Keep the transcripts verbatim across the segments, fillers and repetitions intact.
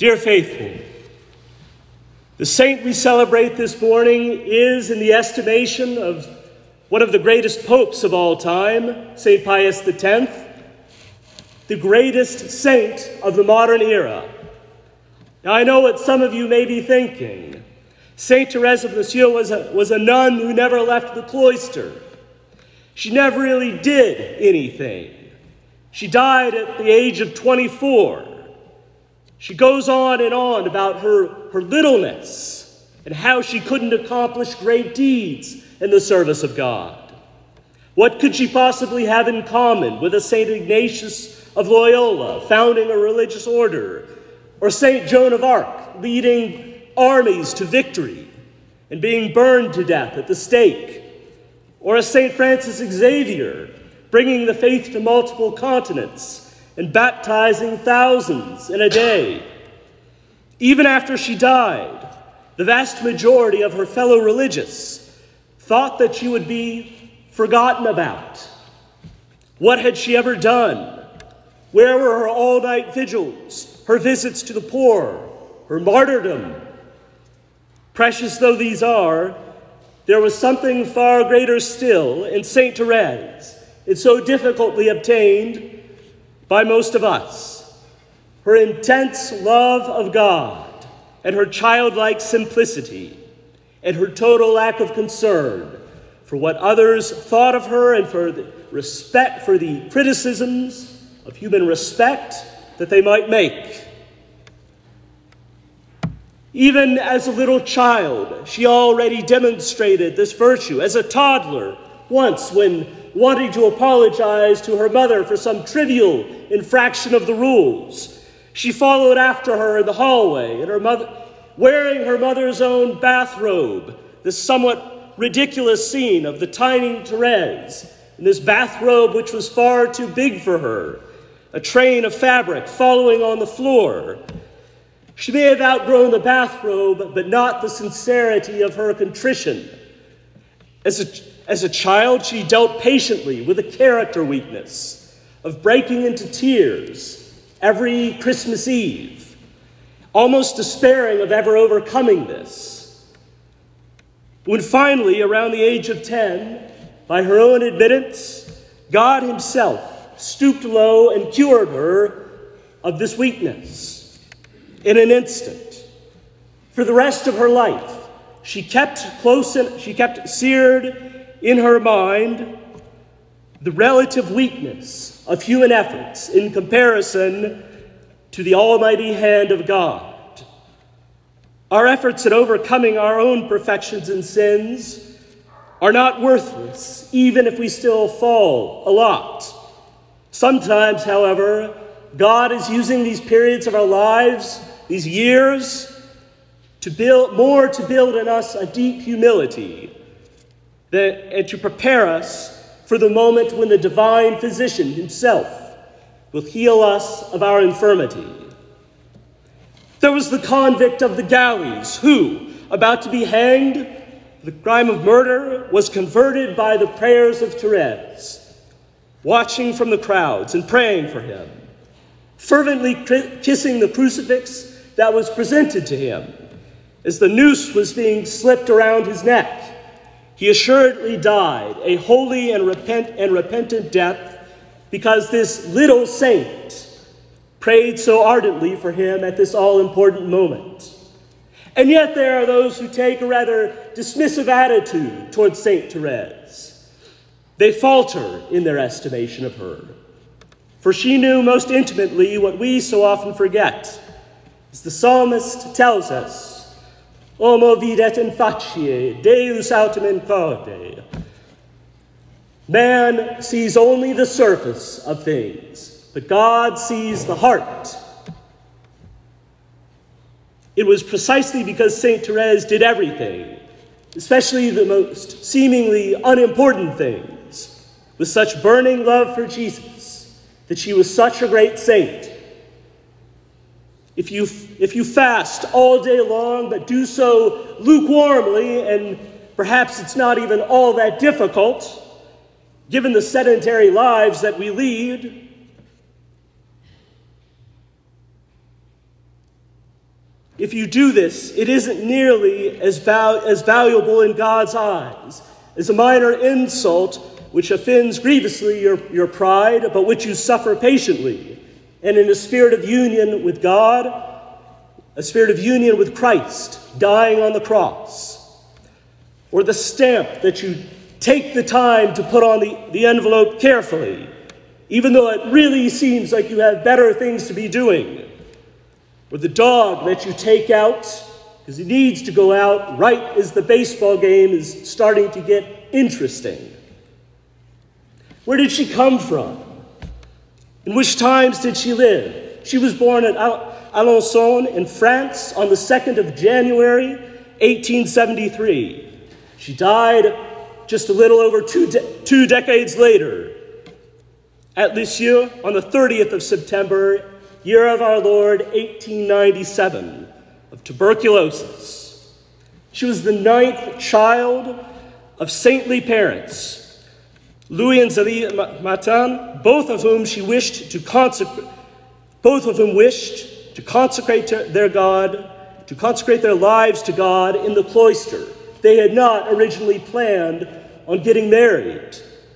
Dear faithful, the saint we celebrate this morning is, in the estimation of one of the greatest popes of all time, Saint Pius the tenth, the greatest saint of the modern era. Now, I know what some of you may be thinking. Saint Therese of Lisieux was a, was a nun who never left the cloister. She never really did anything. She died at the age of twenty-four. She goes on and on about her, her littleness and how she couldn't accomplish great deeds in the service of God. What could she possibly have in common with a Saint Ignatius of Loyola, founding a religious order, or Saint Joan of Arc, leading armies to victory and being burned to death at the stake, or a Saint Francis Xavier, bringing the faith to multiple continents and baptizing thousands in a day? Even after she died, the vast majority of her fellow religious thought that she would be forgotten about. What had she ever done? Where were her all-night vigils, her visits to the poor, her martyrdom? Precious though these are, there was something far greater still in Saint Therese. It's so difficultly obtained by most of us. Her intense love of God and her childlike simplicity and her total lack of concern for what others thought of her and for the respect for the criticisms of human respect that they might make. Even as a little child, she already demonstrated this virtue. As a toddler, once when wanting to apologize to her mother for some trivial infraction of the rules, she followed after her in the hallway, and her mother, wearing her mother's own bathrobe, this somewhat ridiculous scene of the tiny Therese in this bathrobe which was far too big for her, a train of fabric following on the floor. She may have outgrown the bathrobe, but not the sincerity of her contrition. As a As a child, she dealt patiently with a character weakness of breaking into tears every Christmas Eve, almost despairing of ever overcoming this. When finally, around the age of ten, by her own admittance, God himself stooped low and cured her of this weakness in an instant. For the rest of her life, she kept close and she kept seared in her mind the relative weakness of human efforts in comparison to the almighty hand of God. Our efforts at overcoming our own perfections and sins are not worthless, even if we still fall a lot. Sometimes, however, God is using these periods of our lives, these years, to build more to build in us a deep humility, That, and to prepare us for the moment when the divine physician himself will heal us of our infirmity. There was the convict of the galleys who, about to be hanged, the crime of murder, was converted by the prayers of Therese, watching from the crowds and praying for him, fervently kissing the crucifix that was presented to him as the noose was being slipped around his neck. He assuredly died a holy and repent and repentant death because this little saint prayed so ardently for him at this all-important moment. And yet there are those who take a rather dismissive attitude towards Saint Therese. They falter in their estimation of her, for she knew most intimately what we so often forget. As the psalmist tells us, Homo videt in facie, Deus autem in corde. Man sees only the surface of things, but God sees the heart. It was precisely because Saint Therese did everything, especially the most seemingly unimportant things, with such burning love for Jesus, that she was such a great saint. If you, if you fast all day long, but do so lukewarmly, and perhaps it's not even all that difficult, given the sedentary lives that we lead, If you do this, it isn't nearly as, val- as valuable in God's eyes as a minor insult which offends grievously your, your pride, but which you suffer patiently, and in a spirit of union with God, a spirit of union with Christ, dying on the cross. Or the stamp that you take the time to put on the, the envelope carefully, even though it really seems like you have better things to be doing. Or the dog that you take out because he needs to go out right as the baseball game is starting to get interesting. Where did she come from? In which times did she live? She was born at Alençon in France on the second of January, eighteen seventy-three. She died just a little over two, de- two decades later at Lisieux on the thirtieth of September, year of our Lord, eighteen ninety-seven, of tuberculosis. She was the ninth child of saintly parents, Louis and Zélie Martin, both of whom she wished to consecrate, both of whom wished to consecrate to their God, to consecrate their lives to God in the cloister. They had not originally planned on getting married.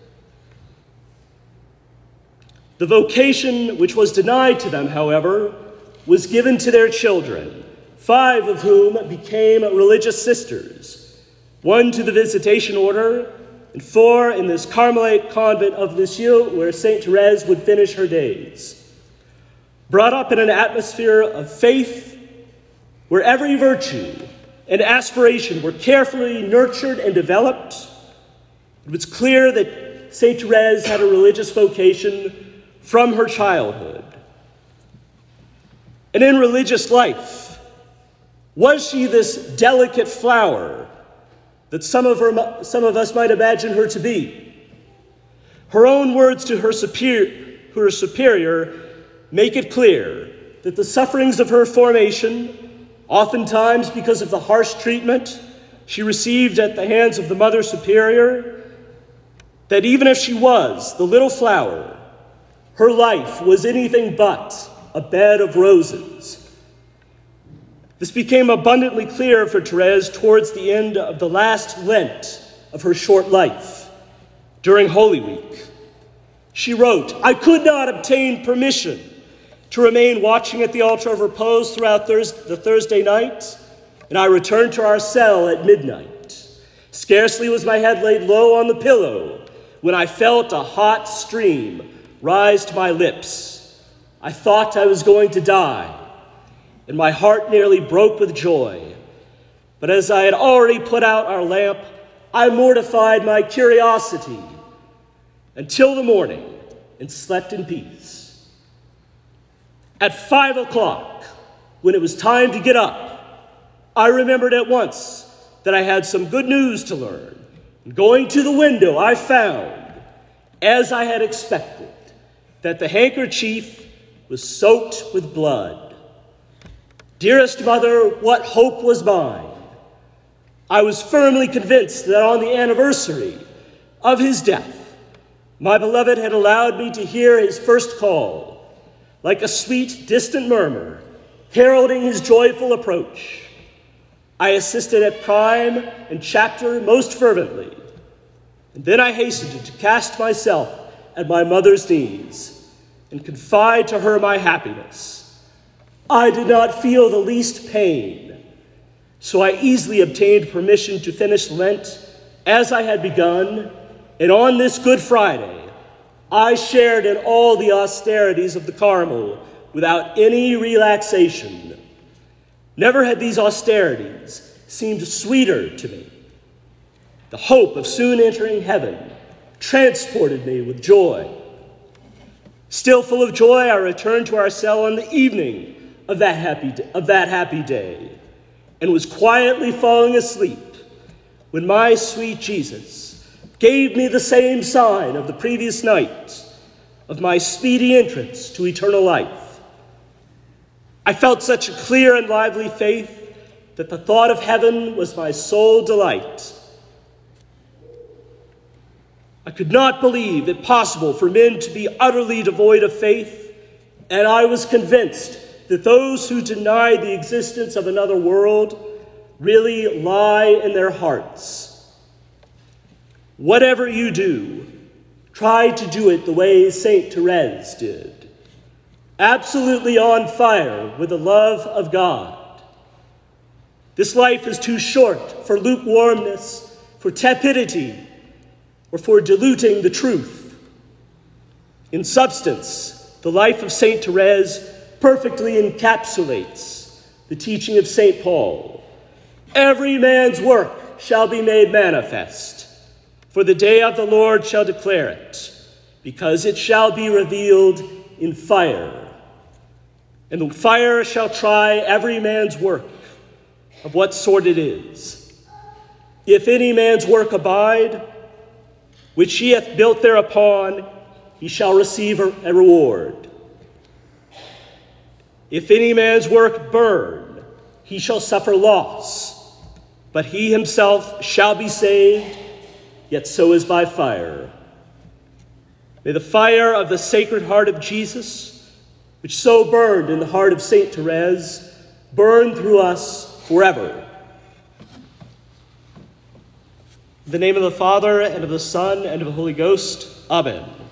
The vocation which was denied to them, however, was given to their children, five of whom became religious sisters, one to the Visitation Order, and four in this Carmelite convent of Lisieux, where Saint Therese would finish her days. Brought up in an atmosphere of faith, where every virtue and aspiration were carefully nurtured and developed, it was clear that Saint Therese had a religious vocation from her childhood. And in religious life, was she this delicate flower that some of her, some of us might imagine her to be? Her own words to her superior, her superior make it clear that the sufferings of her formation, oftentimes because of the harsh treatment she received at the hands of the Mother Superior, that even if she was the little flower, her life was anything but a bed of roses. This became abundantly clear for Therese towards the end of the last Lent of her short life, during Holy Week. She wrote, "I could not obtain permission to remain watching at the altar of repose throughout Thurs- the Thursday night, and I returned to our cell at midnight. Scarcely was my head laid low on the pillow when I felt a hot stream rise to my lips. I thought I was going to die, and my heart nearly broke with joy. But as I had already put out our lamp, I mortified my curiosity until the morning and slept in peace. At five o'clock, when it was time to get up, I remembered at once that I had some good news to learn. And going to the window, I found, as I had expected, that the handkerchief was soaked with blood. Dearest mother, what hope was mine! I was firmly convinced that on the anniversary of his death, my beloved had allowed me to hear his first call, like a sweet, distant murmur, heralding his joyful approach. I assisted at prime and chapter most fervently, and then I hastened to cast myself at my mother's knees and confide to her my happiness. I did not feel the least pain, so I easily obtained permission to finish Lent as I had begun, and on this Good Friday, I shared in all the austerities of the Carmel without any relaxation. Never had these austerities seemed sweeter to me. The hope of soon entering heaven transported me with joy. Still full of joy, I returned to our cell on the evening of that happy day, of that happy day, and was quietly falling asleep when my sweet Jesus gave me the same sign of the previous night of my speedy entrance to eternal life. I felt such a clear and lively faith that the thought of heaven was my sole delight. I could not believe it possible for men to be utterly devoid of faith, and I was convinced that those who deny the existence of another world really lie in their hearts. Whatever you do, try to do it the way Saint Therese did, absolutely on fire with the love of God. This life is too short for lukewarmness, for tepidity, or for diluting the truth. In substance, the life of Saint Therese perfectly encapsulates the teaching of Saint Paul. Every man's work shall be made manifest, for the day of the Lord shall declare it, because it shall be revealed in fire. And the fire shall try every man's work, of what sort it is. If any man's work abide, which he hath built thereupon, he shall receive a reward. If any man's work burn, he shall suffer loss, but he himself shall be saved, yet so is by fire. May the fire of the Sacred Heart of Jesus, which so burned in the heart of Saint Therese, burn through us forever. In the name of the Father, and of the Son, and of the Holy Ghost, Amen.